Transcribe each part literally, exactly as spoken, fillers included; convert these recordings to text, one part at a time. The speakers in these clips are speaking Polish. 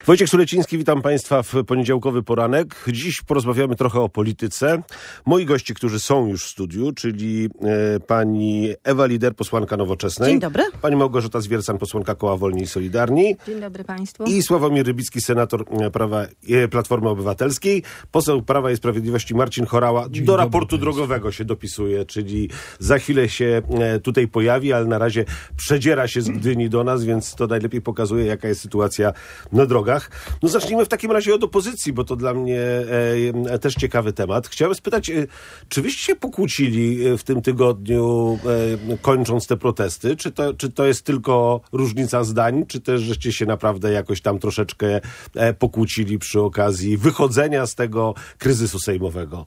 Wojciech Suleciński, witam Państwa w poniedziałkowy poranek. Dziś porozmawiamy trochę o polityce. Moi goście, którzy są już w studiu, czyli e, pani Ewa Lieder, posłanka Nowoczesnej. Dzień dobry. Pani Małgorzata Zwiercan, posłanka Koła Wolni i Solidarni. Dzień dobry Państwu. I Sławomir Rybicki, senator Prawa, e, Platformy Obywatelskiej. Poseł Prawa i Sprawiedliwości Marcin Horała Dzień do dobry raportu Państwu. drogowego się dopisuje, czyli za chwilę się e, tutaj pojawi, ale na razie przedziera się z Gdyni do nas, więc to najlepiej pokazuje, jaka jest sytuacja na drogach. No zacznijmy w takim razie od opozycji, bo to dla mnie e, też ciekawy temat. Chciałem spytać, e, czy wyście się pokłócili w tym tygodniu, e, kończąc te protesty? Czy to, czy to jest tylko różnica zdań, czy też żeście się naprawdę jakoś tam troszeczkę e, pokłócili przy okazji wychodzenia z tego kryzysu sejmowego?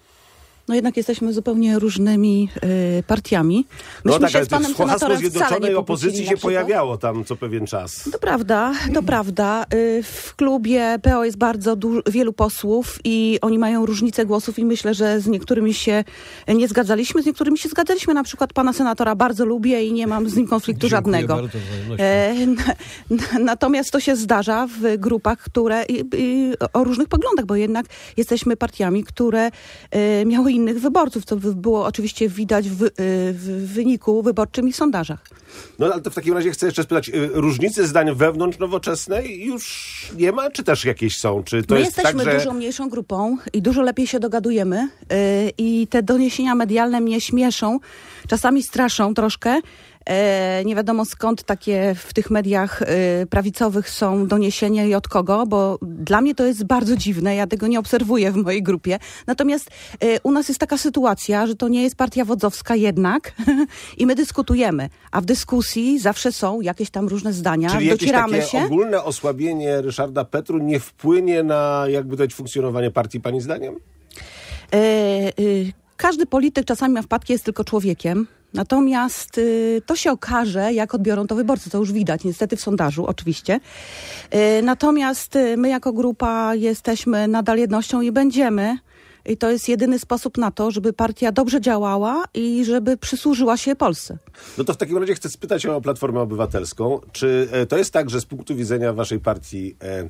No jednak jesteśmy zupełnie różnymi y, partiami. No Myśmy tak, się ale z panem to hasło senatorem wcale Zjednoczonej nie Opozycji pokłócili się na przykład. pojawiało tam co pewien czas. To prawda, to prawda. Y, W klubie P O jest bardzo du- wielu posłów i oni mają różnicę głosów i myślę, że z niektórymi się nie zgadzaliśmy, z niektórymi się zgadzaliśmy. Na przykład pana senatora bardzo lubię i nie mam z nim konfliktu Dziękuję żadnego. bardzo, wzajemnością. E, n- n- natomiast to się zdarza w grupach, które i, i, o różnych poglądach, bo jednak jesteśmy partiami, które e, miały innych wyborców, co wy- było oczywiście widać w, e, w wyniku wyborczym i sondażach. No ale to w takim razie chcę jeszcze spytać, y, różnice zdań wewnątrz Nowoczesnej już nie ma, czy też jakieś są? Czy to My jest jesteśmy tak, że... dużo mniejszą grupą i dużo lepiej się dogadujemy yy, i te doniesienia medialne mnie śmieszą, czasami straszą troszkę. E, nie wiadomo skąd takie w tych mediach e, prawicowych są doniesienia i od kogo, bo dla mnie to jest bardzo dziwne, ja tego nie obserwuję w mojej grupie. Natomiast e, u nas jest taka sytuacja, że to nie jest partia wodzowska jednak i my dyskutujemy, a w dyskusji zawsze są jakieś tam różne zdania, Czyli jakieś docieramy takie się. ogólne osłabienie Ryszarda Petru nie wpłynie na jakby dać funkcjonowanie partii, pani zdaniem? E, e, każdy polityk czasami ma wpadki, jest tylko człowiekiem. Natomiast y, to się okaże, jak odbiorą to wyborcy. To już widać, niestety w sondażu oczywiście. Y, natomiast y, my jako grupa jesteśmy nadal jednością i będziemy. I to jest jedyny sposób na to, żeby partia dobrze działała i żeby przysłużyła się Polsce. No to w takim razie chcę spytać o Platformę Obywatelską. Czy e, to jest tak, że z punktu widzenia waszej partii e,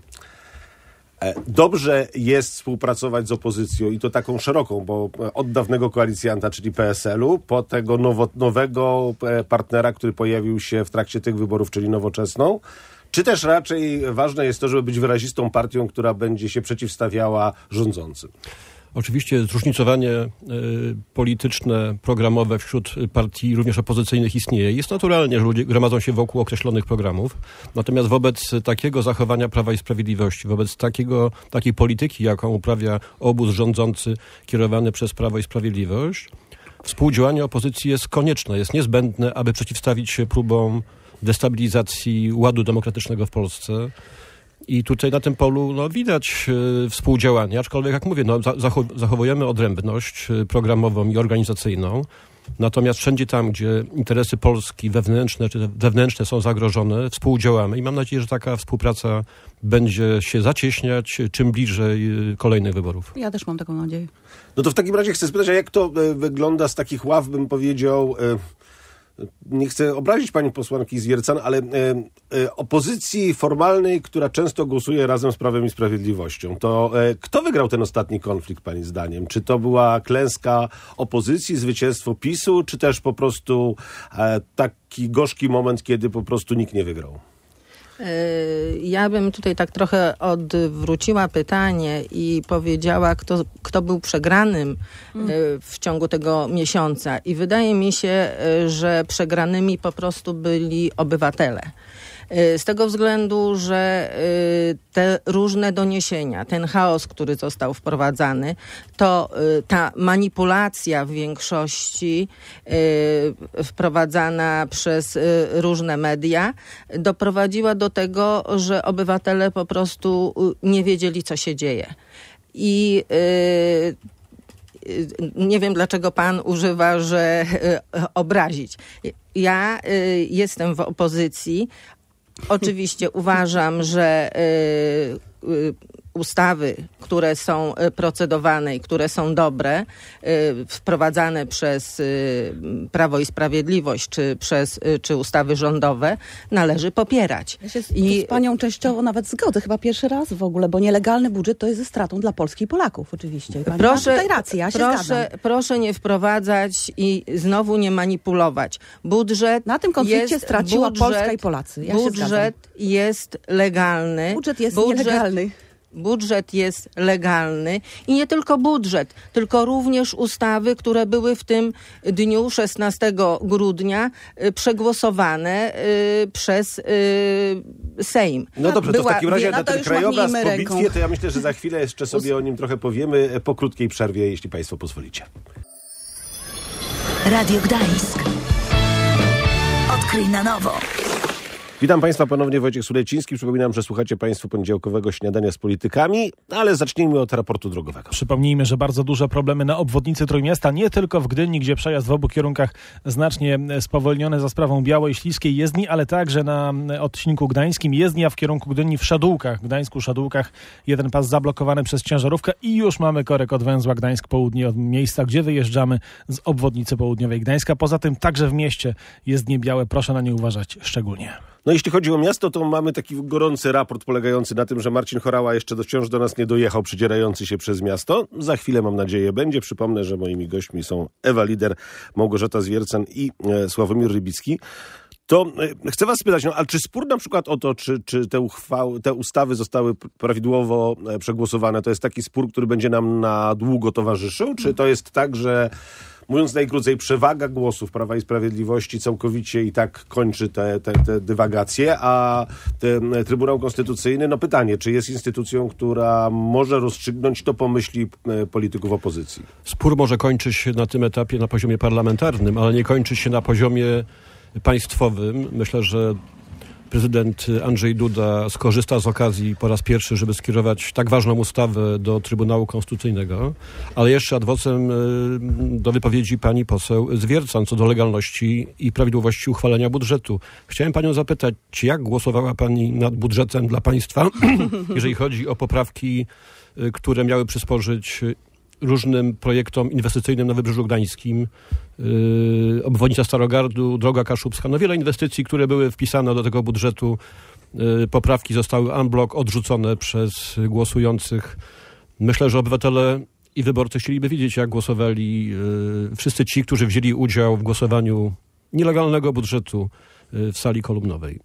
e, dobrze jest współpracować z opozycją i to taką szeroką, bo od dawnego koalicjanta, czyli P S L u, po tego nowo, nowego e, partnera, który pojawił się w trakcie tych wyborów, czyli Nowoczesną, czy też raczej ważne jest to, żeby być wyrazistą partią, która będzie się przeciwstawiała rządzącym? Oczywiście zróżnicowanie y, polityczne, programowe wśród partii również opozycyjnych istnieje. Jest naturalnie, że ludzie gromadzą się wokół określonych programów. Natomiast wobec takiego zachowania Prawa i Sprawiedliwości, wobec takiego, takiej polityki, jaką uprawia obóz rządzący kierowany przez Prawo i Sprawiedliwość, współdziałanie opozycji jest konieczne, jest niezbędne, aby przeciwstawić się próbom destabilizacji ładu demokratycznego w Polsce. I tutaj na tym polu no, widać y, współdziałanie, aczkolwiek jak mówię, no, zachow- zachowujemy odrębność y, programową i organizacyjną. Natomiast wszędzie tam, gdzie interesy Polski wewnętrzne czy wewnętrzne są zagrożone, współdziałamy i mam nadzieję, że taka współpraca będzie się zacieśniać czym bliżej y, kolejnych wyborów. Ja też mam taką nadzieję. No to w takim razie chcę spytać, a jak to e, wygląda z takich ław, bym powiedział, e, nie chcę obrazić pani posłanki Zwiercan, ale e, e, opozycji formalnej, która często głosuje razem z Prawem i Sprawiedliwością. To e, kto wygrał ten ostatni konflikt, pani zdaniem? Czy to była klęska opozycji, zwycięstwo PiSu, czy też po prostu e, taki gorzki moment, kiedy po prostu nikt nie wygrał? Ja bym tutaj tak trochę odwróciła pytanie i powiedziała, kto, kto był przegranym w ciągu tego miesiąca. I wydaje mi się, że przegranymi po prostu byli obywatele. Z tego względu, że te różne doniesienia, ten chaos, który został wprowadzany, to ta manipulacja w większości wprowadzana przez różne media doprowadziła do tego, że obywatele po prostu nie wiedzieli, co się dzieje. I nie wiem, dlaczego pan używa, że obrazić. Ja jestem w opozycji. Oczywiście uważam, że y, y, ustawy, które są procedowane i które są dobre, wprowadzane przez Prawo i Sprawiedliwość, czy przez czy ustawy rządowe, należy popierać. Ja się z, I... z panią częściowo nawet zgodzę, chyba pierwszy raz w ogóle, bo nielegalny budżet to jest ze stratą dla Polski i Polaków oczywiście. Pani proszę, ma tutaj rację, ja się proszę, zgadzam. Proszę nie wprowadzać i znowu nie manipulować. Budżet Na tym konflikcie jest, straciła budżet, Polska i Polacy. Ja budżet jest legalny. Budżet jest budżet, nielegalny. Budżet jest legalny i nie tylko budżet, tylko również ustawy, które były w tym dniu szesnastego grudnia przegłosowane y, przez y, Sejm. No dobrze, Była, to w takim razie no na to ten już krajobraz po ręką. bitwie, to ja myślę, że za chwilę jeszcze sobie o nim trochę powiemy po krótkiej przerwie, jeśli państwo pozwolicie. Radio Gdańsk. Odkryj na nowo. Witam Państwa ponownie, Wojciech Suleciński. Przypominam, że słuchacie Państwo poniedziałkowego śniadania z politykami, ale zacznijmy od raportu drogowego. Przypomnijmy, że bardzo duże problemy na obwodnicy Trójmiasta, nie tylko w Gdyni, gdzie przejazd w obu kierunkach znacznie spowolniony za sprawą Białej Śliskiej jezdni, ale także na odcinku gdańskim jezdnia w kierunku Gdyni w Szadółkach. W Gdańsku Szadółkach jeden pas zablokowany przez ciężarówkę i już mamy korek od węzła Gdańsk Południe, od miejsca, gdzie wyjeżdżamy z obwodnicy południowej Gdańska. Poza tym także w mieście jezdnie białe, proszę na nie uważać szczególnie. No jeśli chodzi o miasto, to mamy taki gorący raport polegający na tym, że Marcin Horała jeszcze do, wciąż do nas nie dojechał, przedzierający się przez miasto. Za chwilę, mam nadzieję, będzie. Przypomnę, że moimi gośćmi są Ewa Lider, Małgorzata Zwiercan i e, Sławomir Rybicki. To e, chcę was spytać, no, ale czy spór na przykład o to, czy, czy te, uchwały, te ustawy zostały prawidłowo e, przegłosowane, to jest taki spór, który będzie nam na długo towarzyszył? Czy to jest tak, że mówiąc najkrócej, przewaga głosów Prawa i Sprawiedliwości całkowicie i tak kończy te, te, te dywagacje, a ten Trybunał Konstytucyjny, no pytanie, czy jest instytucją, która może rozstrzygnąć to po myśli polityków opozycji? Spór może kończyć się na tym etapie na poziomie parlamentarnym, ale nie kończy się na poziomie państwowym. Myślę, że prezydent Andrzej Duda skorzysta z okazji po raz pierwszy, żeby skierować tak ważną ustawę do Trybunału Konstytucyjnego, ale jeszcze ad vocem do wypowiedzi pani poseł Zwiercan co do legalności i prawidłowości uchwalenia budżetu. Chciałem panią zapytać, jak głosowała pani nad budżetem dla państwa, jeżeli chodzi o poprawki, które miały przysporzyć różnym projektom inwestycyjnym na Wybrzeżu Gdańskim, yy, obwodnica Starogardu, droga kaszubska, no wiele inwestycji, które były wpisane do tego budżetu, yy, poprawki zostały en bloc odrzucone przez głosujących. Myślę, że obywatele i wyborcy chcieliby wiedzieć, jak głosowali yy, wszyscy ci, którzy wzięli udział w głosowaniu nielegalnego budżetu yy, w sali kolumnowej.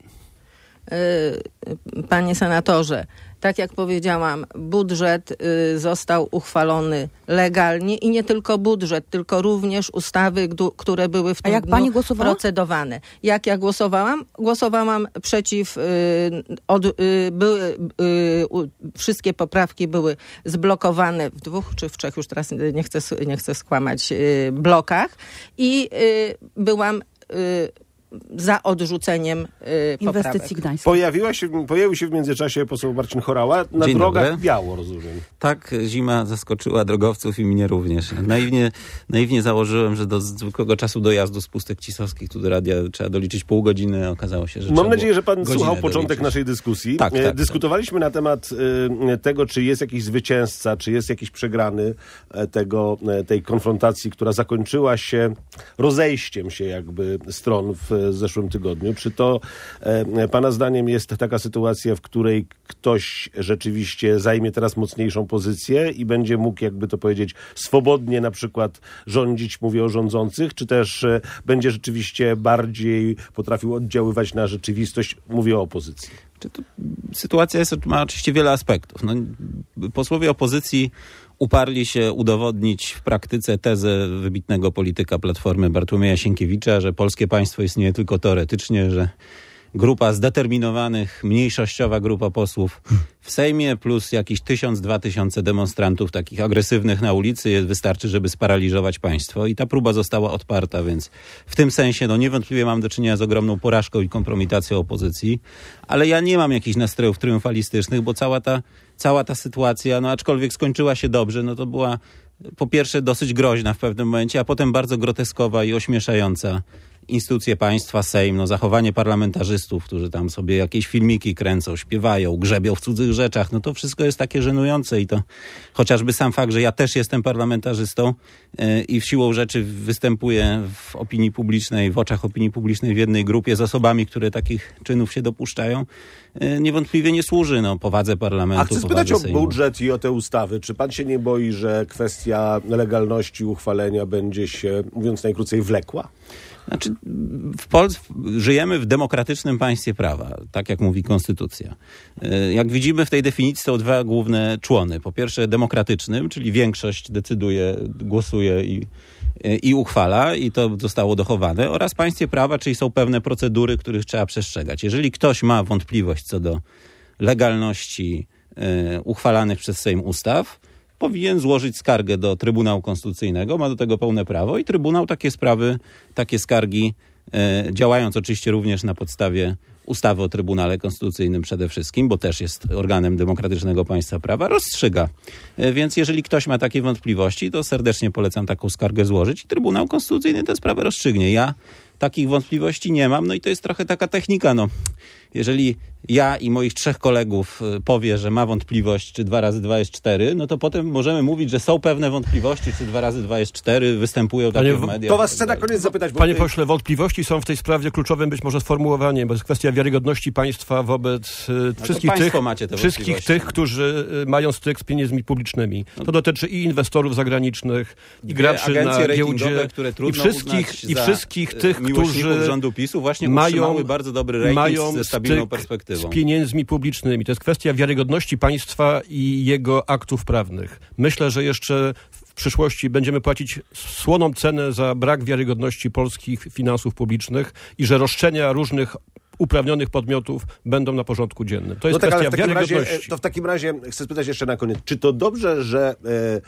Panie senatorze, tak jak powiedziałam, budżet y, został uchwalony legalnie i nie tylko budżet, tylko również ustawy, gdu, które były w tym A jak dniu pani głosowała? procedowane. Jak ja głosowałam? Głosowałam przeciw, y, od, y, były, y, y, wszystkie poprawki były zblokowane w dwóch czy w trzech, już teraz nie chcę, nie chcę skłamać, y, blokach i y, byłam y, za odrzuceniem y, inwestycji poprawek. gdańskiej. Pojawiła się, pojawił się w międzyczasie poseł Marcin Horała na Dzień drogach dobry. biało, rozumiem. Tak, zima zaskoczyła drogowców i mnie również. Naiwnie, naiwnie założyłem, że do zwykłego czasu dojazdu z Pustek Cisowskich tu do radia trzeba doliczyć pół godziny. Okazało się, że Mam trzeba nadzieję, że pan godzinę słuchał początek doliczyć. naszej dyskusji. Tak, E, tak, Dyskutowaliśmy na temat e, tego, czy jest jakiś zwycięzca, czy jest jakiś przegrany e, tego, e, tej konfrontacji, która zakończyła się rozejściem się jakby stron w e, zeszłym tygodniu. Czy to e, pana zdaniem jest taka sytuacja, w której ktoś rzeczywiście zajmie teraz mocniejszą pozycję i będzie mógł, jakby to powiedzieć, swobodnie na przykład rządzić, mówię o rządzących, czy też e, będzie rzeczywiście bardziej potrafił oddziaływać na rzeczywistość, mówię o opozycji? Czy to, sytuacja jest, ma oczywiście wiele aspektów. No, posłowie opozycji uparli się udowodnić w praktyce tezę wybitnego polityka Platformy Bartłomieja Sienkiewicza, że polskie państwo istnieje tylko teoretycznie, że grupa zdeterminowanych, mniejszościowa grupa posłów w Sejmie plus jakieś tysiąc, dwa tysiące demonstrantów takich agresywnych na ulicy jest, wystarczy, żeby sparaliżować państwo. I ta próba została odparta, więc w tym sensie no niewątpliwie mam do czynienia z ogromną porażką i kompromitacją opozycji, ale ja nie mam jakichś nastrojów triumfalistycznych, bo cała ta, cała ta sytuacja, no aczkolwiek skończyła się dobrze, no to była po pierwsze dosyć groźna w pewnym momencie, a potem bardzo groteskowa i ośmieszająca. instytucje państwa, Sejm, no zachowanie parlamentarzystów, którzy tam sobie jakieś filmiki kręcą, śpiewają, grzebią w cudzych rzeczach, no to wszystko jest takie żenujące i to chociażby sam fakt, że ja też jestem parlamentarzystą yy, i w siłą rzeczy występuję w opinii publicznej, w oczach opinii publicznej w jednej grupie z osobami, które takich czynów się dopuszczają, yy, niewątpliwie nie służy no, powadze parlamentu. A chcę spytać o Sejmu. budżet i o te ustawy. Czy pan się nie boi, że kwestia legalności uchwalenia będzie się, mówiąc najkrócej, wlekła? Znaczy, w Polsce żyjemy w demokratycznym państwie prawa, tak jak mówi konstytucja. Jak widzimy, w tej definicji są dwa główne człony. Po pierwsze demokratycznym, czyli większość decyduje, głosuje i, i uchwala i to zostało dochowane, oraz państwie prawa, czyli są pewne procedury, których trzeba przestrzegać. Jeżeli ktoś ma wątpliwość co do legalności y, uchwalanych przez Sejm ustaw, powinien złożyć skargę do Trybunału Konstytucyjnego, ma do tego pełne prawo i Trybunał takie sprawy, takie skargi, e, działając oczywiście również na podstawie ustawy o Trybunale Konstytucyjnym przede wszystkim, bo też jest organem demokratycznego państwa prawa, rozstrzyga. E, więc jeżeli ktoś ma takie wątpliwości, to serdecznie polecam taką skargę złożyć i Trybunał Konstytucyjny tę sprawę rozstrzygnie. Ja takich wątpliwości nie mam, no i to jest trochę taka technika, no. Jeżeli ja i moich trzech kolegów powie, że ma wątpliwość, czy dwa razy dwa jest cztery, no to potem możemy mówić, że są pewne wątpliwości, czy dwa razy dwa jest cztery, występują takie Panie, w mediach. To was chcę na koniec zapytać. Bo Panie tutaj... pośle, wątpliwości są w tej sprawie kluczowym być może sformułowaniem, bo jest kwestia wiarygodności państwa wobec y, wszystkich, tych, wszystkich tych, którzy y, mają styk z pieniędzmi publicznymi. To dotyczy i inwestorów zagranicznych, i graczy na giełdzie, które i wszystkich, i wszystkich tych, którzy rządu PiSu właśnie mają bardzo dobry rating mają ze stabilną styk perspektywą. z pieniędzmi publicznymi. To jest kwestia wiarygodności państwa i jego aktów prawnych. Myślę, że jeszcze w przyszłości będziemy płacić słoną cenę za brak wiarygodności polskich finansów publicznych i że roszczenia różnych uprawnionych podmiotów będą na porządku dziennym. To jest no tak, kwestia ale w takim wiarygodności. Razie, to w takim razie chcę spytać jeszcze na koniec, czy to dobrze, że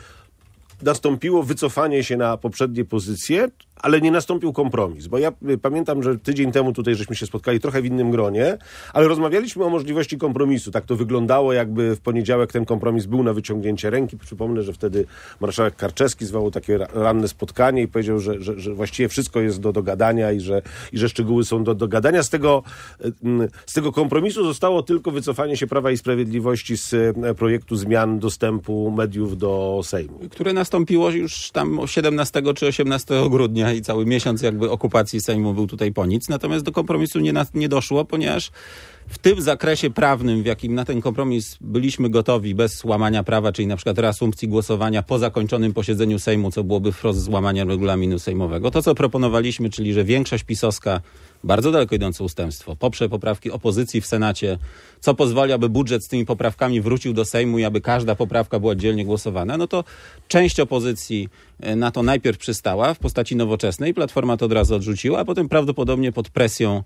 e, nastąpiło wycofanie się na poprzednie pozycje, ale nie nastąpił kompromis, bo ja y, pamiętam, że tydzień temu tutaj żeśmy się spotkali trochę w innym gronie, ale rozmawialiśmy o możliwości kompromisu. Tak to wyglądało, jakby w poniedziałek ten kompromis był na wyciągnięcie ręki. Przypomnę, że wtedy marszałek Karczewski zwołał takie ranne spotkanie i powiedział, że, że, że właściwie wszystko jest do dogadania i że, i że szczegóły są do dogadania. Z tego, y, z tego kompromisu zostało tylko wycofanie się Prawa i Sprawiedliwości z y, projektu zmian dostępu mediów do Sejmu. Które nastąpiło już tam siedemnastego czy osiemnastego grudnia i cały miesiąc jakby okupacji Sejmu był tutaj po nic. Natomiast do kompromisu nie, na, nie doszło, ponieważ w tym zakresie prawnym, w jakim na ten kompromis byliśmy gotowi bez łamania prawa, czyli na przykład reasumpcji głosowania po zakończonym posiedzeniu Sejmu, co byłoby wprost złamaniem regulaminu sejmowego. To, co proponowaliśmy, czyli że większość pisowska, bardzo daleko idące ustępstwo, poprze poprawki opozycji w Senacie, co pozwoli, aby budżet z tymi poprawkami wrócił do Sejmu i aby każda poprawka była dzielnie głosowana, no to część opozycji na to najpierw przystała w postaci Nowoczesnej, Platforma to od razu odrzuciła, a potem prawdopodobnie pod presją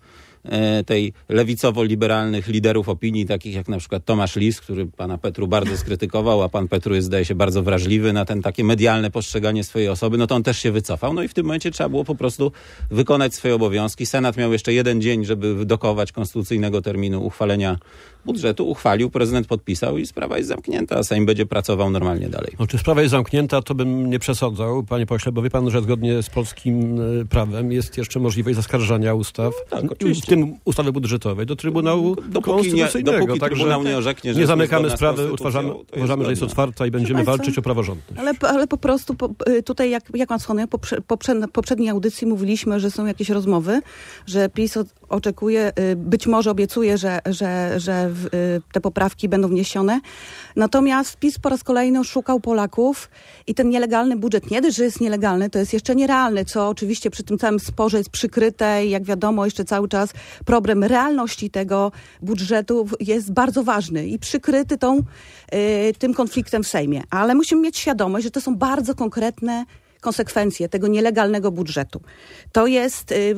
tej lewicowo-liberalnych liderów opinii, takich jak na przykład Tomasz Lis, który pana Petru bardzo skrytykował, a pan Petru jest, zdaje się, bardzo wrażliwy na ten takie medialne postrzeganie swojej osoby, no to on też się wycofał. No i w tym momencie trzeba było po prostu wykonać swoje obowiązki. Senat miał jeszcze jeden dzień, żeby dokować konstytucyjnego terminu uchwalenia budżetu. Uchwalił, prezydent podpisał i sprawa jest zamknięta, a Sejm będzie pracował normalnie dalej. No, czy sprawa jest zamknięta, to bym nie przesadzał, panie pośle, bo wie pan, że zgodnie z polskim prawem jest jeszcze możliwość zaskarżania ustaw, no tak, oczywiście. w tym ustawy budżetowej, do Trybunału dopóki nie, dopóki Także Trybunał nie orzeknie, że nie zamykamy sprawy, uważamy, uważamy, że jest otwarta i będziemy walczyć o praworządność. Ale, ale po prostu po, tutaj, jak, jak pan wspomniał, poprze, poprze, poprzedniej audycji mówiliśmy, że są jakieś rozmowy, że PiS oczekuje, być może obiecuje, że, że, że te poprawki będą wniesione. Natomiast PiS po raz kolejny szukał Polaków i ten nielegalny budżet, nie dość, że jest nielegalny, to jest jeszcze nierealny, co oczywiście przy tym całym sporze jest przykryte i jak wiadomo jeszcze cały czas problem realności tego budżetu jest bardzo ważny i przykryty tą, y, tym konfliktem w Sejmie. Ale musimy mieć świadomość, że to są bardzo konkretne konsekwencje tego nielegalnego budżetu. To jest, y, tutaj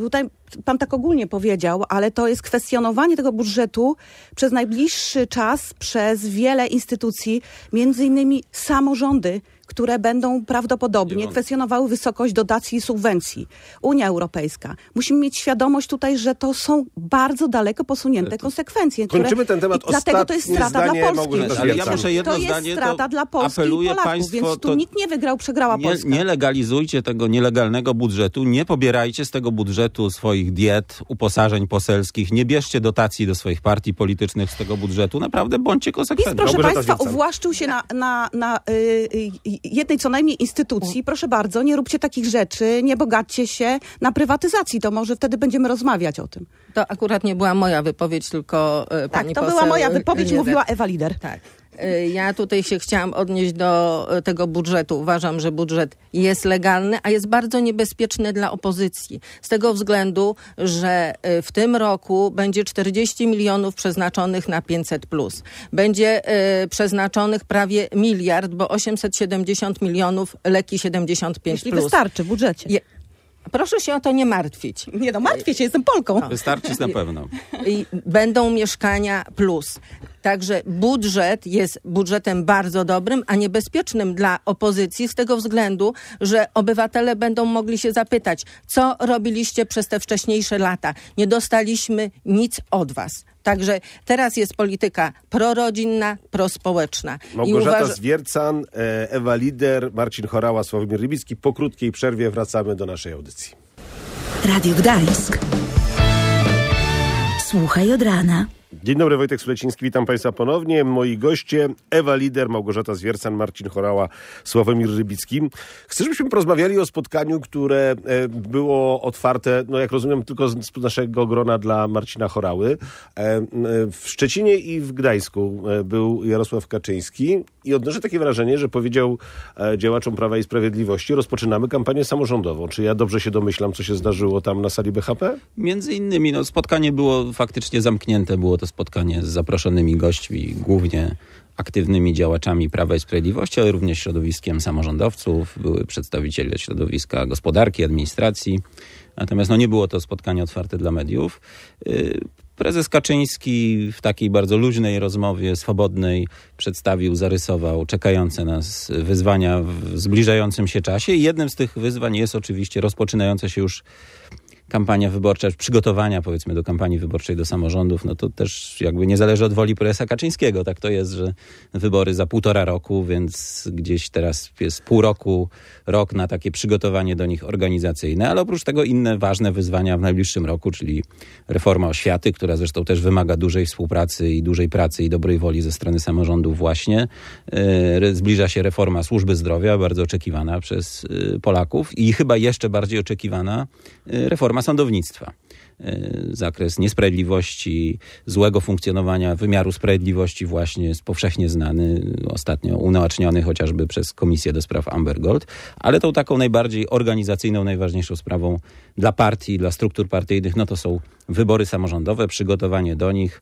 pan tak ogólnie powiedział, ale to jest kwestionowanie tego budżetu przez najbliższy czas przez wiele instytucji, między innymi samorządy, które będą prawdopodobnie kwestionowały wysokość dotacji i subwencji. Unia Europejska. Musimy mieć świadomość tutaj, że to są bardzo daleko posunięte konsekwencje. Kończymy które, ten temat. Dlatego to jest strata dla Polski. Ale ja muszę jedno to jest zdanie, strata to dla Polski i apeluję Polaków, państwo, więc tu to nikt nie wygrał, przegrała nie, Polska. nie legalizujcie tego nielegalnego budżetu, nie pobierajcie z tego budżetu swoich diet, uposażeń poselskich, nie bierzcie dotacji do swoich partii politycznych z tego budżetu. Naprawdę bądźcie PiS, konsekwentni. proszę Małgorzata państwa, Zwiercan. uwłaszczył się na, na, na y, y, jednej co najmniej instytucji. Proszę bardzo, nie róbcie takich rzeczy, nie bogaćcie się na prywatyzacji. To może wtedy będziemy rozmawiać o tym. To akurat nie była moja wypowiedź, tylko y, Tak, pani to poseł była moja wypowiedź, Lieder. mówiła Ewa Lieder. Tak. Y, Ja tutaj się chciałam odnieść do y, tego budżetu. Uważam, że budżet jest legalny, a jest bardzo niebezpieczny dla opozycji. Z tego względu, że y, w tym roku będzie czterdzieści milionów przeznaczonych na pięćset plus. Będzie y, przeznaczonych prawie miliard, bo osiemset siedemdziesiąt milionów leki siedemdziesiąt pięć Jeśli plus. wystarczy w budżecie. Je- Proszę się o to nie martwić. Nie no, martwię się, jestem Polką. Wystarczy na pewno. I będą mieszkania plus. Także budżet jest budżetem bardzo dobrym, a niebezpiecznym dla opozycji z tego względu, że obywatele będą mogli się zapytać, co robiliście przez te wcześniejsze lata. Nie dostaliśmy nic od was. Także teraz jest polityka prorodzinna, prospołeczna. Małgorzata uważ- Zwiercan, e, Ewa Lieder, Marcin Chorała, Sławomir Rybicki. Po krótkiej przerwie wracamy do naszej audycji. Radio Gdańsk. Słuchaj od rana. Dzień dobry, Wojtek Suleciński, witam Państwa ponownie. Moi goście Ewa Lieder, Małgorzata Zwiercan, Marcin Chorała, Sławomir Rybicki. Chcę, żebyśmy porozmawiali o spotkaniu, które e, było otwarte, no jak rozumiem, tylko z, z naszego grona dla Marcina Chorały. E, e, w Szczecinie i w Gdańsku e, był Jarosław Kaczyński i odnoszę takie wrażenie, że powiedział e, działaczom Prawa i Sprawiedliwości, rozpoczynamy kampanię samorządową. Czy ja dobrze się domyślam, co się zdarzyło tam na sali B H P? Między innymi, no, spotkanie było faktycznie zamknięte, było to spotkanie z zaproszonymi gośćmi, głównie aktywnymi działaczami Prawa i Sprawiedliwości, ale również środowiskiem samorządowców, były przedstawiciele środowiska gospodarki, administracji. Natomiast no, nie było to spotkanie otwarte dla mediów. Prezes Kaczyński w takiej bardzo luźnej rozmowie, swobodnej, przedstawił, zarysował czekające nas wyzwania w zbliżającym się czasie. I jednym z tych wyzwań jest oczywiście rozpoczynające się już kampania wyborcza, przygotowania powiedzmy do kampanii wyborczej do samorządów, no to też jakby nie zależy od woli prezesa Kaczyńskiego. Tak to jest, że wybory za półtora roku, więc gdzieś teraz jest pół roku, rok na takie przygotowanie do nich organizacyjne, ale oprócz tego inne ważne wyzwania w najbliższym roku, czyli reforma oświaty, która zresztą też wymaga dużej współpracy i dużej pracy i dobrej woli ze strony samorządów właśnie. Yy, zbliża się reforma służby zdrowia, bardzo oczekiwana przez yy, Polaków i chyba jeszcze bardziej oczekiwana yy, reforma sądownictwa. Zakres niesprawiedliwości, złego funkcjonowania wymiaru sprawiedliwości właśnie jest powszechnie znany, ostatnio unaoczniony chociażby przez Komisję do spraw Amber Gold, ale tą taką najbardziej organizacyjną, najważniejszą sprawą dla partii, dla struktur partyjnych, no to są wybory samorządowe, przygotowanie do nich.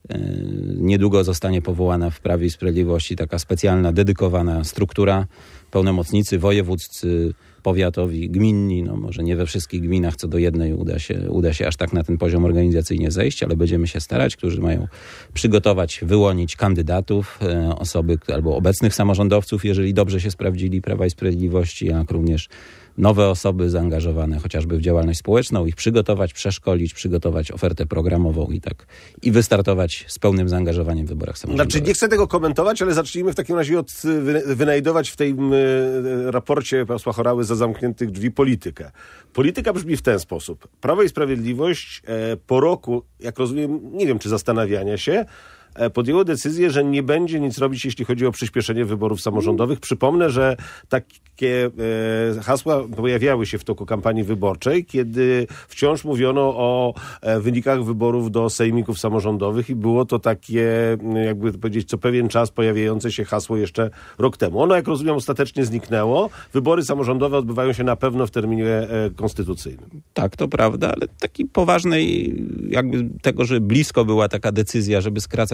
Niedługo zostanie powołana w Prawie i Sprawiedliwości taka specjalna, dedykowana struktura, pełnomocnicy wojewódzcy, powiatowi, gminni, no może nie we wszystkich gminach co do jednej uda się, uda się aż tak na ten poziom organizacyjnie zejść, ale będziemy się starać, którzy mają przygotować, wyłonić kandydatów, e, osoby albo obecnych samorządowców, jeżeli dobrze się sprawdzili Prawa i Sprawiedliwości, jak również nowe osoby zaangażowane chociażby w działalność społeczną, ich przygotować, przeszkolić, przygotować ofertę programową i tak i wystartować z pełnym zaangażowaniem w wyborach samorządowych. Znaczy, nie chcę tego komentować, ale zacznijmy w takim razie od wy, wynajdować w tym y, raporcie posła Chorały za zamkniętych drzwi politykę. Polityka brzmi w ten sposób. Prawo i Sprawiedliwość e, po roku, jak rozumiem, nie wiem czy zastanawiania się, podjęło decyzję, że nie będzie nic robić, jeśli chodzi o przyspieszenie wyborów samorządowych. Przypomnę, że takie e, hasła pojawiały się w toku kampanii wyborczej, kiedy wciąż mówiono o e, wynikach wyborów do sejmików samorządowych i było to takie, jakby powiedzieć, co pewien czas pojawiające się hasło jeszcze rok temu. Ono, jak rozumiem, ostatecznie zniknęło. Wybory samorządowe odbywają się na pewno w terminie e, konstytucyjnym. Tak, to prawda, ale takiej poważnej, jakby tego, że blisko była taka decyzja, żeby skracać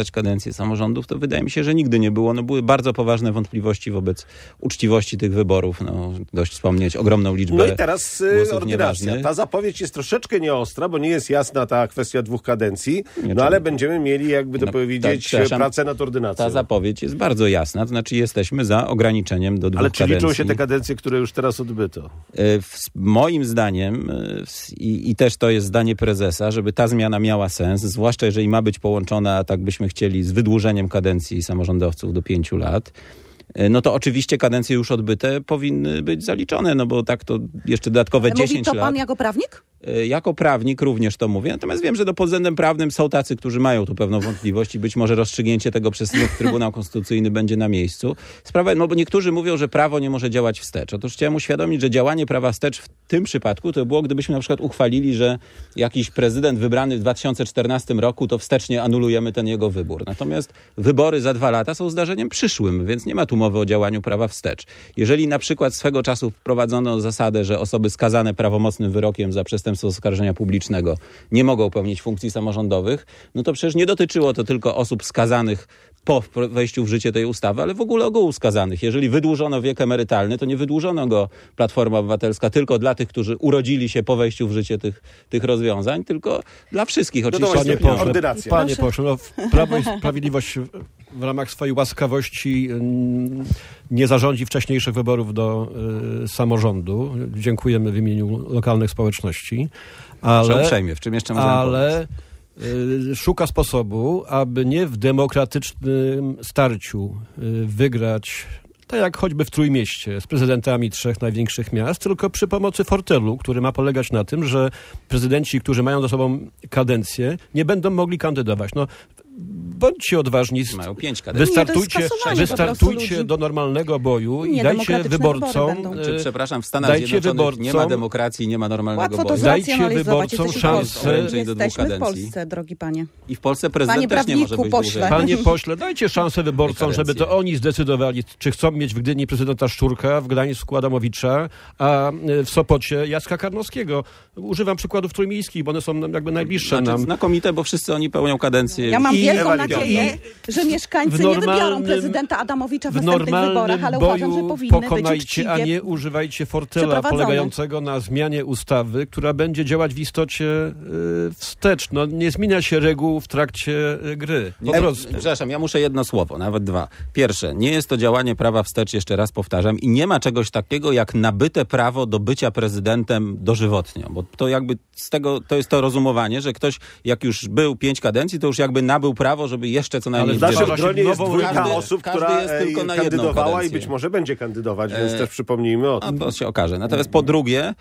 kontrolować kadencję samorządów, to wydaje mi się, że nigdy nie było. No, były bardzo poważne wątpliwości wobec uczciwości tych wyborów. No, dość wspomnieć ogromną liczbę No i teraz y, głosów ordynacja. nieważnych. Ta zapowiedź jest troszeczkę nieostra, bo nie jest jasna ta kwestia dwóch kadencji, Nie, no czy- ale będziemy mieli, jakby to No, powiedzieć, tak, przepraszam. pracę nad ordynacją. Ta zapowiedź jest bardzo jasna, to znaczy jesteśmy za ograniczeniem do dwóch Ale czy kadencji. liczą się te kadencje, które już teraz odbyto? E, w, moim zdaniem e, w, i, i też to jest zdanie prezesa, żeby ta zmiana miała sens, zwłaszcza jeżeli ma być połączona, tak byśmy chcieli, z wydłużeniem kadencji samorządowców do pięciu lat, e, no to oczywiście kadencje już odbyte powinny być zaliczone, no bo tak to jeszcze dodatkowe Mówi dziesięć to lat. pan jako prawnik? E, Jako prawnik również to mówię, natomiast wiem, że do pod względem prawnym są tacy, którzy mają tu pewną wątpliwość i być może rozstrzygnięcie tego przez Trybunał Konstytucyjny będzie na miejscu. Sprawa, no bo niektórzy mówią, że prawo nie może działać wstecz. Otóż chciałem uświadomić, że działanie prawa wstecz w tym przypadku to było, gdybyśmy na przykład uchwalili, że jakiś prezydent wybrany w dwa tysiące czternastym roku, to wstecznie anulujemy ten jego wybór. Natomiast wybory za dwa lata są zdarzeniem przyszłym, więc nie ma tu mowy o działaniu prawa wstecz. Jeżeli na przykład swego czasu wprowadzono zasadę, że osoby skazane prawomocnym wyrokiem za przestępstwo oskarżenia publicznego nie mogą pełnić funkcji samorządowych, no to przecież nie dotyczyło to tylko osób skazanych po wejściu w życie tej ustawy, ale w ogóle ogółu skazanych. Jeżeli wydłużono wiek emerytalny, to nie wydłużono go Platforma Obywatelska tylko dla tych, którzy urodzili się po wejściu w życie tych, tych rozwiązań, tylko dla wszystkich. Oczywiście. właśnie, Panie pośle, ordynacja. panie pośle, no, Prawo i Sprawiedliwość w ramach swojej łaskawości mm, nie zarządzi wcześniejszych wyborów do y, samorządu. Dziękujemy w imieniu lokalnych społeczności. Proszę Ale, uprzejmie, w czym jeszcze możemy pomóc? ale y, szuka sposobu, aby nie w demokratycznym starciu y, wygrać, tak jak choćby w Trójmieście, z prezydentami trzech największych miast, tylko przy pomocy fortelu, który ma polegać na tym, że prezydenci, którzy mają za sobą kadencję, nie będą mogli kandydować. No, bądźcie odważni, Mają pięć kadencji. wystartujcie, Nie, to jest kasowanie po prostu wystartujcie ludzi. do normalnego boju i Nie, dajcie demokratyczne wyborcom... wybory będą. Czy, e, przepraszam, w Stanach dajcie Zjednoczonych nie ma wyborcom- demokracji, nie ma normalnego Łatwo to boju. Dajcie zracjonalizować. wyborcom Jesteśmy w Polsce. szansę. Ograniczeń do dwóch Jesteśmy w kadencji. Polsce, drogi panie. I w Polsce prezydent Panie też nie może prawniku, być pośle. dłużej. Panie pośle, dajcie szansę wyborcom, żeby to oni zdecydowali, czy chcą mieć w Gdyni prezydenta Szczurka, w Gdańsku Adamowicza, a w Sopocie Jacka Karnowskiego. Używam przykładów trójmiejskich, bo one są nam jakby najbliższe Znaczy, nam. znakomite, bo wszyscy oni pełnią kadencję. Ja mam I- wielką Ewa nadzieję, że mieszkańcy w nie wybiorą normalnym- prezydenta Adamowicza w W następnych wyborach, normalnym ale uważam, że boju powinny być pokonajcie, a uczciwie. nie używajcie fortela przeprowadzone. polegającego na zmianie ustawy, która będzie działać w istocie y, wstecz. No, nie zmienia się reguł w trakcie y, gry. Po Nie, prostu. Przepraszam, ja muszę jedno słowo, nawet dwa. Pierwsze, nie jest to działanie prawa wstecz, jeszcze raz powtarzam, i nie ma czegoś takiego jak nabyte prawo do bycia prezydentem dożywotnio, bo to jakby z tego, to jest to rozumowanie, że ktoś jak już był pięć kadencji, to już jakby nabył prawo, żeby jeszcze co najmniej W Ale dwie- naszym Zdarza się gronie jest nową dwójka każdy- osób, każdy która jest e, tylko na jedną kandydowała i kadencję. być może będzie kandydować, więc E, też przypomnijmy o A tym. to się okaże. Natomiast po drugie,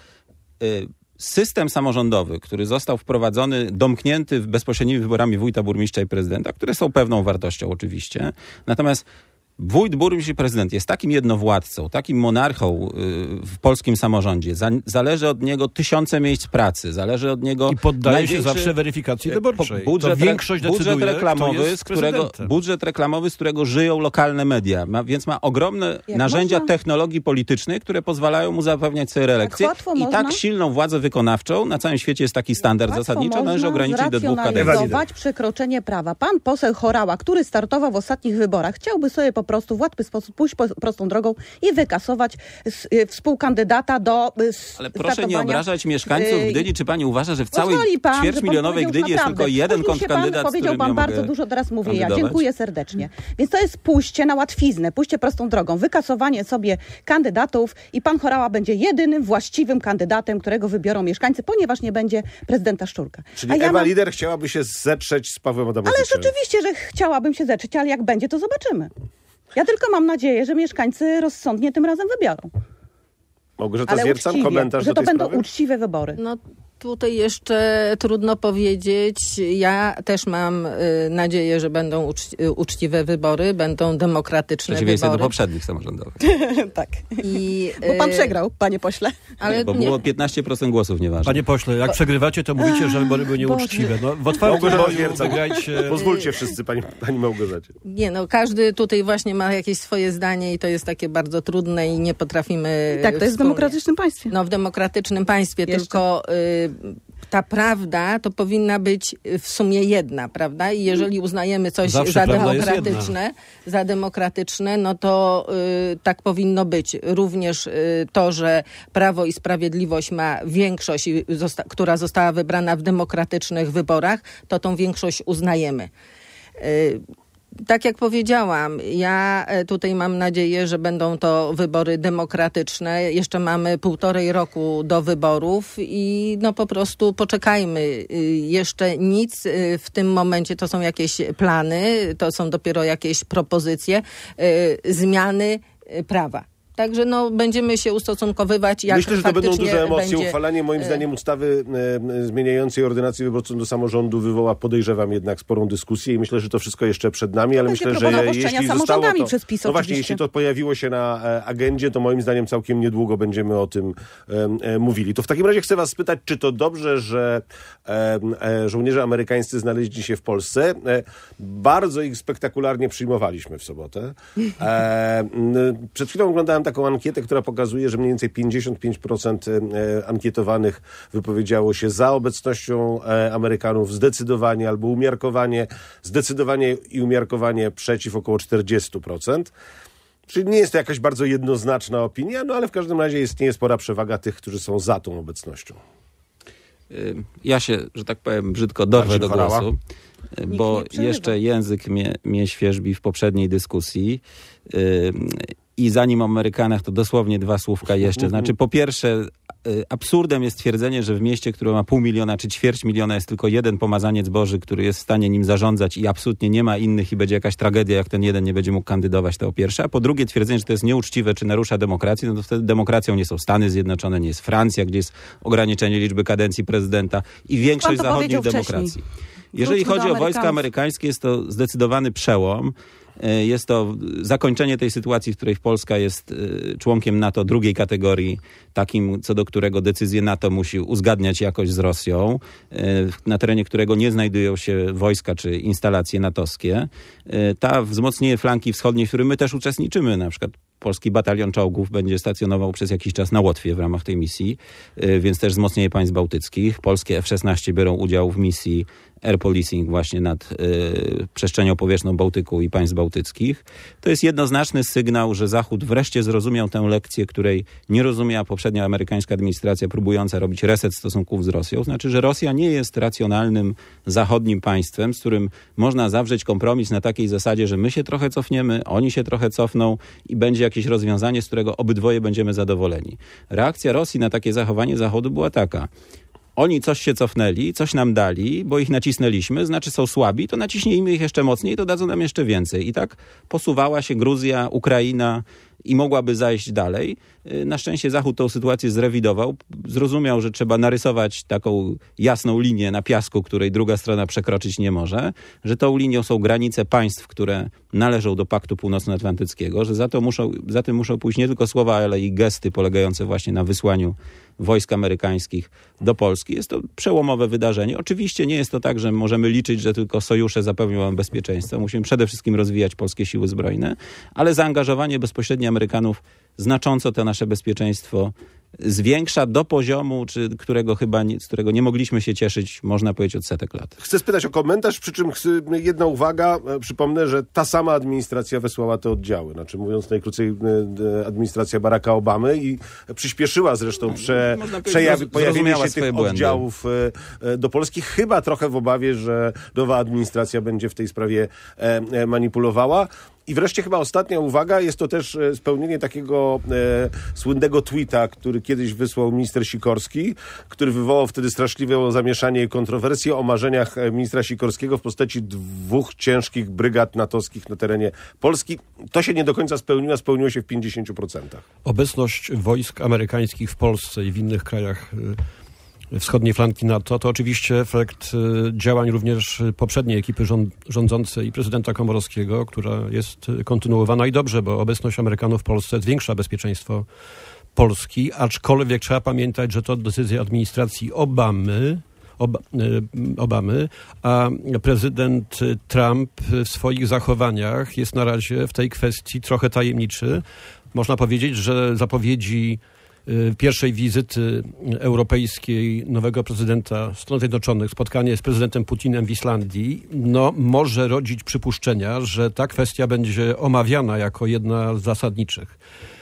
y, system samorządowy, który został wprowadzony, domknięty bezpośrednimi wyborami wójta, burmistrza i prezydenta, które są pewną wartością oczywiście, natomiast wójt, burmistrz i prezydent jest takim jednowładcą, takim monarchą y, w polskim samorządzie. Za, zależy od niego tysiące miejsc pracy, zależy od niego I poddaje się największy- zawsze weryfikacji wyborczej. Po- budżet, to większość budżet decyduje, reklamowy, kto jest z którego, prezydentem. budżet reklamowy, z którego żyją lokalne media, ma, więc ma ogromne Jak narzędzia można? technologii politycznej, które pozwalają mu zapewniać sobie reelekcję. łatwo I można? tak silną władzę wykonawczą, na całym świecie jest taki standard Łatwo zasadniczo, należy można ograniczyć do dwóch kadencji. zracjonalizować przekroczenie prawa. Pan poseł Horała, który startował w ostatnich wyborach, chciałby sobie po prostu w łatwy sposób pójść po, prostą drogą i wykasować s, y, współkandydata do y, s, Ale proszę nie startowania. obrażać mieszkańców Y, Gdyni. Czy pani uważa, że w całej Pozwoli pan, że pan ćwierćmilionowej powiedział Gdyni jest naprawdę. tylko jeden Spóźnił się kontrkandydat, pan, z powiedział którym pan ja bardzo mogę dużo, teraz mówię ja. kandydować? Dziękuję serdecznie. Więc to jest pójście na łatwiznę, pójście prostą drogą, wykasowanie sobie kandydatów i pan Horała będzie jedynym właściwym kandydatem, którego wybiorą mieszkańcy, ponieważ nie będzie prezydenta Szczurka. Czyli A ja Ewa mam... Lider chciałaby się zetrzeć z Pawłem Adamowiczem. Ależ oczywiście, że chciałabym się zetrzeć, ale jak będzie, to zobaczymy. Ja tylko mam nadzieję, że mieszkańcy rozsądnie tym razem wybiorą. Małgorzata Ale Zwiercan, uczciwie, komentarz że do to tej będą sprawy? uczciwe wybory. No tutaj jeszcze trudno powiedzieć. Ja też mam y, nadzieję, że będą uczci- y, uczciwe wybory, będą W demokratyczne przeciwieństwie do wybory. poprzednich samorządowych. tak. I, Bo pan y, przegrał, panie pośle. Ale Bo nie, było piętnaście procent głosów nieważne. Panie pośle, jak przegrywacie, to mówicie, że wybory były Boże. nieuczciwe. No, w otwartym Małgorzata boju Zwiercan. wygrajcie... Pozwólcie wszyscy, pani, pani Małgorzacie. nie, no każdy tutaj właśnie ma jakieś swoje zdanie i to jest takie bardzo trudne i nie potrafimy Tak, to jest w wspólnie. demokratycznym państwie. No w demokratycznym państwie, Jeszcze. tylko y, ta prawda to powinna być w sumie jedna, prawda? I jeżeli uznajemy coś Zawsze za prawda jest demokratyczne, za demokratyczne, no to y, tak powinno być. Również y, to, że Prawo i Sprawiedliwość ma większość, i zosta- która została wybrana w demokratycznych wyborach, to tą większość uznajemy. Y, Tak jak powiedziałam, ja tutaj mam nadzieję, że będą to wybory demokratyczne. Jeszcze mamy półtorej roku do wyborów i no po prostu poczekajmy. Jeszcze nic w tym momencie, to są jakieś plany, to są dopiero jakieś propozycje zmiany prawa. Także no, będziemy się ustosunkowywać, jak Myślę, że to będą duże emocje. będzie... Uchwalanie moim zdaniem ustawy e, zmieniającej ordynację wyborczą do samorządu wywoła, podejrzewam, jednak sporą dyskusję i myślę, że to wszystko jeszcze przed nami, ale Będzie myślę, próba że nawłaszczenia jeśli zostało samorządami to... przez PiS No właśnie, oczywiście. jeśli to pojawiło się na e, agendzie, to moim zdaniem całkiem niedługo będziemy o tym e, e, mówili. To w takim razie chcę was spytać, czy to dobrze, że e, e, żołnierze amerykańscy znaleźli się w Polsce? E, bardzo ich spektakularnie przyjmowaliśmy w sobotę. E, m, przed chwilą oglądałem taką ankietę, która pokazuje, że mniej więcej pięćdziesiąt pięć procent ankietowanych wypowiedziało się za obecnością Amerykanów, zdecydowanie albo umiarkowanie, zdecydowanie i umiarkowanie przeciw około czterdzieści procent. Czyli nie jest to jakaś bardzo jednoznaczna opinia, no ale w każdym razie istnieje spora przewaga tych, którzy są za tą obecnością. Ja się, że tak powiem, brzydko dorwę do głosu, bo jeszcze język mnie, mnie świerzbi w poprzedniej dyskusji. I zanim o Amerykanach, to dosłownie dwa słówka jeszcze. Znaczy, po pierwsze, absurdem jest twierdzenie, że w mieście, które ma pół miliona czy ćwierć miliona, jest tylko jeden pomazaniec Boży, który jest w stanie nim zarządzać i absolutnie nie ma innych i będzie jakaś tragedia, jak ten jeden nie będzie mógł kandydować, to po pierwsze. A po drugie, twierdzenie, że to jest nieuczciwe czy narusza demokrację, no to wtedy demokracją nie są Stany Zjednoczone, nie jest Francja, gdzie jest ograniczenie liczby kadencji prezydenta i większość zachodnich demokracji. Jeżeli Wróćmy chodzi do o wojska Amerykanów. amerykańskie, jest to zdecydowany przełom. Jest to zakończenie tej sytuacji, w której Polska jest członkiem NATO drugiej kategorii, takim, co do którego decyzje NATO musi uzgadniać jakoś z Rosją, na terenie którego nie znajdują się wojska czy instalacje natowskie. Ta wzmocnienie flanki wschodniej, w którym my też uczestniczymy, na przykład polski batalion czołgów będzie stacjonował przez jakiś czas na Łotwie w ramach tej misji, więc też wzmocnienie państw bałtyckich. Polskie F szesnaście biorą udział w misji air policing właśnie nad y, przestrzenią powietrzną Bałtyku i państw bałtyckich. To jest jednoznaczny sygnał, że Zachód wreszcie zrozumiał tę lekcję, której nie rozumiała poprzednia amerykańska administracja próbująca robić reset stosunków z Rosją. Znaczy, że Rosja nie jest racjonalnym zachodnim państwem, z którym można zawrzeć kompromis na takiej zasadzie, że my się trochę cofniemy, oni się trochę cofną i będzie jakieś rozwiązanie, z którego obydwoje będziemy zadowoleni. Reakcja Rosji na takie zachowanie Zachodu była taka: oni coś się cofnęli, coś nam dali, bo ich nacisnęliśmy, znaczy są słabi, to naciśnijmy ich jeszcze mocniej, to dadzą nam jeszcze więcej. I tak posuwała się Gruzja, Ukraina i mogłaby zajść dalej. Na szczęście Zachód tą sytuację zrewidował, zrozumiał, że trzeba narysować taką jasną linię na piasku, której druga strona przekroczyć nie może, że tą linią są granice państw, które należą do Paktu Północnoatlantyckiego, że za to muszą, za tym muszą pójść nie tylko słowa, ale i gesty polegające właśnie na wysłaniu wojsk amerykańskich do Polski. Jest to przełomowe wydarzenie. Oczywiście nie jest to tak, że możemy liczyć, że tylko sojusze zapewnią nam bezpieczeństwo. Musimy przede wszystkim rozwijać polskie siły zbrojne, ale zaangażowanie bezpośrednie Amerykanów znacząco to nasze bezpieczeństwo zwiększa do poziomu, czy którego chyba nie, z którego nie mogliśmy się cieszyć, można powiedzieć, od setek lat. Chcę spytać o komentarz, przy czym jedna uwaga. Przypomnę, że ta sama administracja wysłała te oddziały. Znaczy, mówiąc najkrócej, administracja Baracka Obamy i przyspieszyła zresztą prze, przejawi, pojawienie się tych błędy. oddziałów do Polski. Chyba trochę w obawie, że nowa administracja będzie w tej sprawie manipulowała. I wreszcie chyba ostatnia uwaga, jest to też spełnienie takiego e, słynnego tweeta, który kiedyś wysłał minister Sikorski, który wywołał wtedy straszliwe zamieszanie i kontrowersje o marzeniach ministra Sikorskiego w postaci dwóch ciężkich brygad natowskich na terenie Polski. To się nie do końca spełniło, spełniło się w pięćdziesięciu procentach. Obecność wojsk amerykańskich w Polsce i w innych krajach wschodniej flanki NATO to oczywiście efekt działań również poprzedniej ekipy rząd, rządzącej prezydenta Komorowskiego, która jest kontynuowana i dobrze, bo obecność Amerykanów w Polsce zwiększa bezpieczeństwo Polski, aczkolwiek trzeba pamiętać, że to decyzja administracji Obamy, Ob, Obamy, a prezydent Trump w swoich zachowaniach jest na razie w tej kwestii trochę tajemniczy. Można powiedzieć, że zapowiedzi pierwszej wizyty europejskiej nowego prezydenta Stanów Zjednoczonych, spotkanie z prezydentem Putinem w Islandii, no może rodzić przypuszczenia, że ta kwestia będzie omawiana jako jedna z zasadniczych.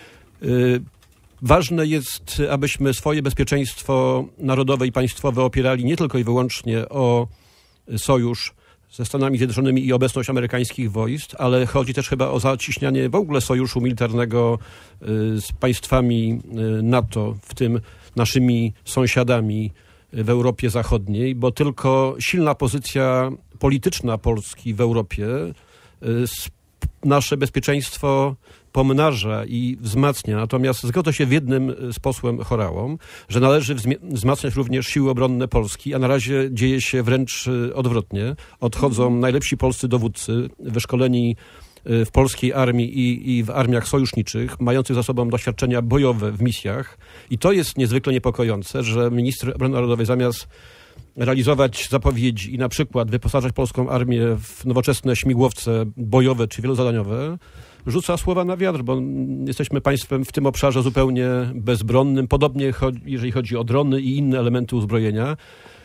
Ważne jest, abyśmy swoje bezpieczeństwo narodowe i państwowe opierali nie tylko i wyłącznie o sojusz ze Stanami Zjednoczonymi i obecność amerykańskich wojsk, ale chodzi też chyba o zacieśnianie w ogóle sojuszu militarnego z państwami NATO, w tym naszymi sąsiadami w Europie Zachodniej, bo tylko silna pozycja polityczna Polski w Europie nasze bezpieczeństwo pomnaża i wzmacnia. Natomiast zgodzę się w jednym z posłem Horałą, że należy wzmacniać również siły obronne Polski, a na razie dzieje się wręcz odwrotnie. Odchodzą najlepsi polscy dowódcy, wyszkoleni w polskiej armii i, i w armiach sojuszniczych, mających za sobą doświadczenia bojowe w misjach. I to jest niezwykle niepokojące, że minister obrony narodowej zamiast realizować zapowiedzi i na przykład wyposażać polską armię w nowoczesne śmigłowce bojowe czy wielozadaniowe, rzuca słowa na wiatr, bo jesteśmy państwem w tym obszarze zupełnie bezbronnym. Podobnie jeżeli chodzi o drony i inne elementy uzbrojenia.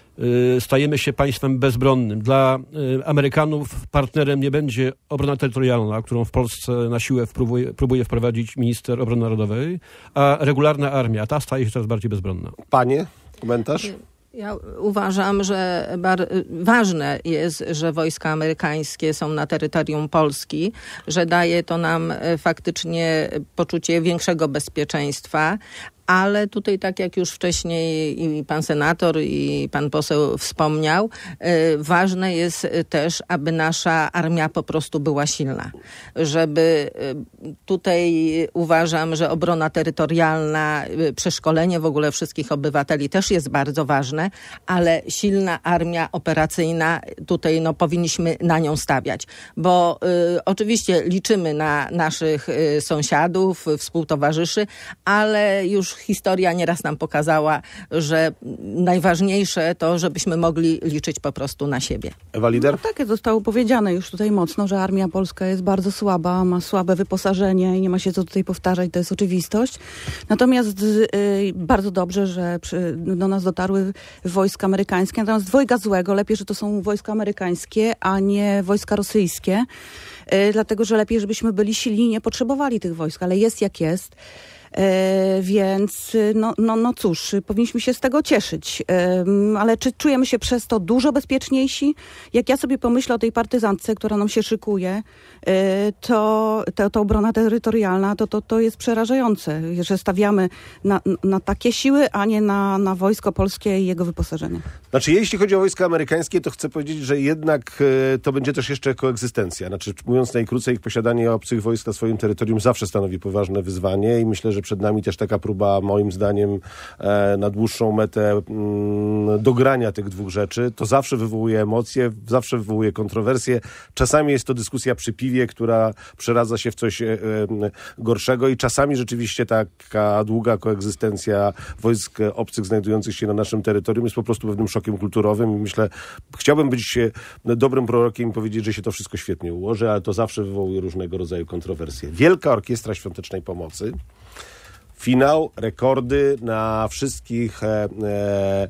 Stajemy się państwem bezbronnym. Dla Amerykanów partnerem nie będzie obrona terytorialna, którą w Polsce na siłę próbuje, próbuje wprowadzić minister obrony narodowej, a regularna armia. Ta staje się coraz bardziej bezbronna. Panie, komentarz? Ja uważam, że bar- ważne jest, że wojska amerykańskie są na terytorium Polski, że daje to nam faktycznie poczucie większego bezpieczeństwa, ale tutaj, tak jak już wcześniej i pan senator, i pan poseł wspomniał, y, ważne jest też, aby nasza armia po prostu była silna. Żeby y, tutaj uważam, że obrona terytorialna, y, przeszkolenie w ogóle wszystkich obywateli też jest bardzo ważne, ale silna armia operacyjna, tutaj no, powinniśmy na nią stawiać. Bo y, oczywiście liczymy na naszych y, sąsiadów, współtowarzyszy, ale już historia nieraz nam pokazała, że najważniejsze to, żebyśmy mogli liczyć po prostu na siebie. Ewa Lider? No, tak, zostało powiedziane już tutaj mocno, że armia polska jest bardzo słaba, ma słabe wyposażenie i nie ma się co tutaj powtarzać, to jest oczywistość. Natomiast y, bardzo dobrze, że przy, do nas dotarły wojska amerykańskie. Natomiast dwojga złego, lepiej, że to są wojska amerykańskie, a nie wojska rosyjskie. Y, dlatego, że lepiej, żebyśmy byli silni i nie potrzebowali tych wojsk, ale jest jak jest. E, więc no, no, no cóż, powinniśmy się z tego cieszyć. E, ale czy czujemy się przez to dużo bezpieczniejsi? Jak ja sobie pomyślę o tej partyzantce, która nam się szykuje, e, to, to, to obrona terytorialna, to, to, to jest przerażające, że stawiamy na, na takie siły, a nie na, na wojsko polskie i jego wyposażenie. Znaczy, jeśli chodzi o wojska amerykańskie, to chcę powiedzieć, że jednak e, to będzie też jeszcze koegzystencja. Znaczy, mówiąc najkrócej, ich posiadanie obcych wojsk na swoim terytorium zawsze stanowi poważne wyzwanie i myślę, że przed nami też taka próba, moim zdaniem, e, na dłuższą metę mm, dogrania tych dwóch rzeczy. To zawsze wywołuje emocje, zawsze wywołuje kontrowersje. Czasami jest to dyskusja przy piwie, która przeradza się w coś e, e, gorszego i czasami rzeczywiście taka długa koegzystencja wojsk obcych znajdujących się na naszym terytorium jest po prostu pewnym szokiem kulturowym i myślę, chciałbym być dobrym prorokiem i powiedzieć, że się to wszystko świetnie ułoży, ale to zawsze wywołuje różnego rodzaju kontrowersje. Wielka Orkiestra Świątecznej Pomocy. Finał, rekordy na wszystkich e, e,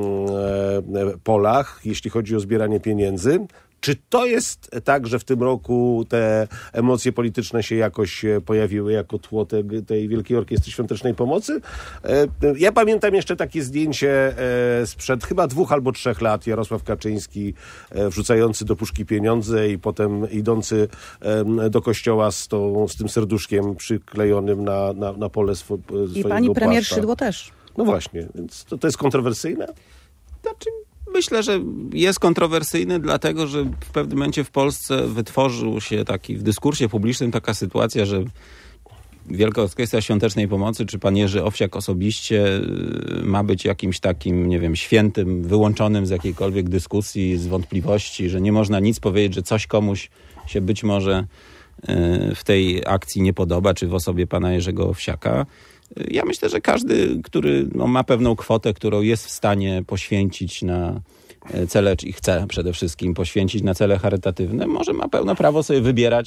e, polach, jeśli chodzi o zbieranie pieniędzy. Czy to jest tak, że w tym roku te emocje polityczne się jakoś pojawiły jako tło te, tej Wielkiej Orkiestry Świątecznej Pomocy? Ja pamiętam jeszcze takie zdjęcie sprzed chyba dwóch albo trzech lat. Jarosław Kaczyński wrzucający do puszki pieniądze i potem idący do kościoła z, tą, z tym serduszkiem przyklejonym na, na, na pole swo, swojego I pani premier płaszcza. Szydło też. No właśnie, więc to, to jest kontrowersyjne? Znaczy, myślę, że jest kontrowersyjny, dlatego że w pewnym momencie w Polsce wytworzył się taki w dyskursie publicznym taka sytuacja, że Wielka Orkiestra Świątecznej Pomocy, czy pan Jerzy Owsiak osobiście ma być jakimś takim, nie wiem, świętym, wyłączonym z jakiejkolwiek dyskusji, z wątpliwości, że nie można nic powiedzieć, że coś komuś się być może w tej akcji nie podoba, czy w osobie pana Jerzego Owsiaka. Ja myślę, że każdy, który no, ma pewną kwotę, którą jest w stanie poświęcić na cele, i chce przede wszystkim poświęcić na cele charytatywne, może ma pełne prawo sobie wybierać,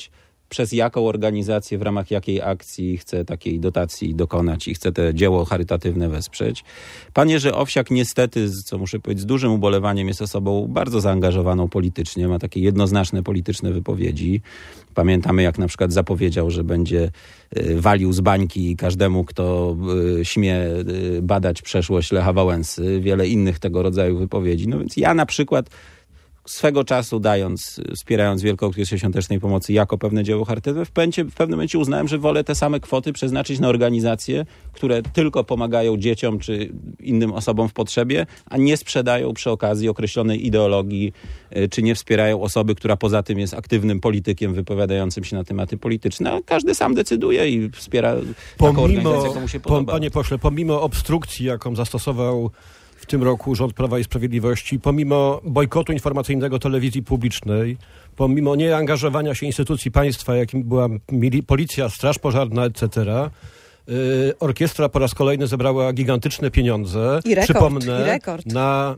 przez jaką organizację, w ramach jakiej akcji chce takiej dotacji dokonać i chce te dzieło charytatywne wesprzeć. Pan Jerzy Owsiak niestety, co muszę powiedzieć, z dużym ubolewaniem jest osobą bardzo zaangażowaną politycznie, ma takie jednoznaczne polityczne wypowiedzi. Pamiętamy, jak na przykład zapowiedział, że będzie walił z bańki każdemu, kto śmie badać przeszłość Lecha Wałęsy. Wiele innych tego rodzaju wypowiedzi. No więc ja na przykład swego czasu dając, wspierając Wielką Orkiestrę Świątecznej Pomocy jako pewne dzieło charytatywne, w, pęcie, w pewnym momencie uznałem, że wolę te same kwoty przeznaczyć na organizacje, które tylko pomagają dzieciom czy innym osobom w potrzebie, a nie sprzedają przy okazji określonej ideologii, czy nie wspierają osoby, która poza tym jest aktywnym politykiem wypowiadającym się na tematy polityczne. A każdy sam decyduje i wspiera pomimo, taką organizację, komu się podoba. Panie pośle, pomimo obstrukcji, jaką zastosował w tym roku rząd Prawa i Sprawiedliwości, pomimo bojkotu informacyjnego telewizji publicznej, pomimo nieangażowania się instytucji państwa, jakim była mili- policja, straż pożarna, et cetera, yy, orkiestra po raz kolejny zebrała gigantyczne pieniądze. I rekord, Przypomnę, i rekord. na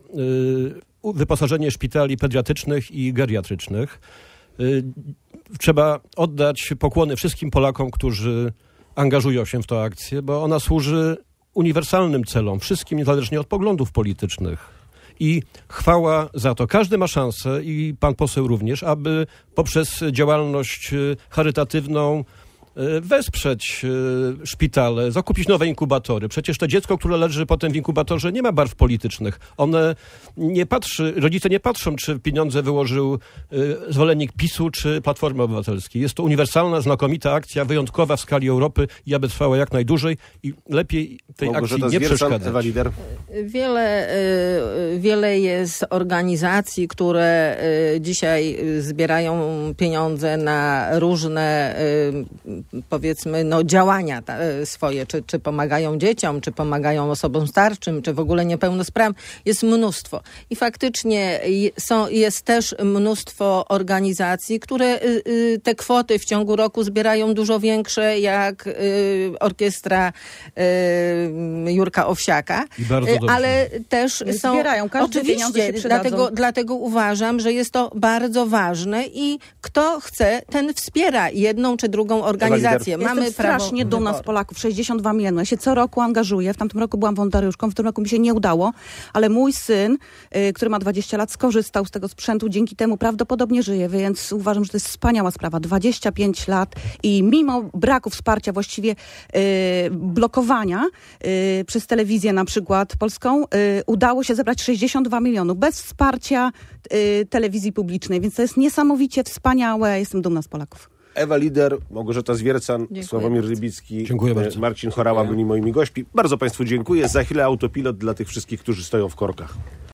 yy, wyposażenie szpitali pediatrycznych i geriatrycznych. Yy, trzeba oddać pokłony wszystkim Polakom, którzy angażują się w tę akcję, bo ona służy uniwersalnym celom, wszystkim niezależnie od poglądów politycznych. I chwała za to. Każdy ma szansę, i pan poseł również, aby poprzez działalność charytatywną wesprzeć szpitale, zakupić nowe inkubatory. Przecież to dziecko, które leży potem w inkubatorze, nie ma barw politycznych. One nie patrzy, rodzice nie patrzą, czy pieniądze wyłożył zwolennik PiSu, czy Platformy Obywatelskiej. Jest to uniwersalna, znakomita akcja, wyjątkowa w skali Europy i aby trwała jak najdłużej i lepiej tej Małgorzata akcji nie Zwiercan, przeszkadzać. Ewa Lider. Wiele, y, wiele jest organizacji, które y, dzisiaj zbierają pieniądze na różne y, powiedzmy no, działania ta, swoje, czy, czy pomagają dzieciom, czy pomagają osobom starszym, czy w ogóle niepełnosprawnym. Jest mnóstwo. I faktycznie są, jest też mnóstwo organizacji, które y, y, te kwoty w ciągu roku zbierają dużo większe, jak y, orkiestra y, Jurka Owsiaka. I bardzo dobrze. Ale też są... Zbierają, każde pieniądze się Oczywiście, przydadzą. dlatego, dlatego uważam, że jest to bardzo ważne i kto chce, ten wspiera jedną czy drugą organizację. Mamy Jestem prawo strasznie dumna z wyboru. Polaków. sześćdziesiąt dwa miliony. Ja się co roku angażuję. W tamtym roku byłam wolontariuszką, w tym roku mi się nie udało, ale mój syn, y, który ma dwadzieścia lat, skorzystał z tego sprzętu. Dzięki temu prawdopodobnie żyje, więc uważam, że to jest wspaniała sprawa. dwadzieścia pięć lat i mimo braku wsparcia, właściwie y, blokowania y, przez telewizję na przykład polską, y, udało się zebrać sześćdziesiąt dwa milionów bez wsparcia y, telewizji publicznej, więc to jest niesamowicie wspaniałe. Jestem dumna z Polaków. Ewa Lider, Małgorzata Zwiercan, Dziękuję Sławomir bardzo. Rybicki, Dziękuję bardzo. Marcin Chorała byli moimi gośćmi. Bardzo Państwu dziękuję. Za chwilę autopilot dla tych wszystkich, którzy stoją w korkach.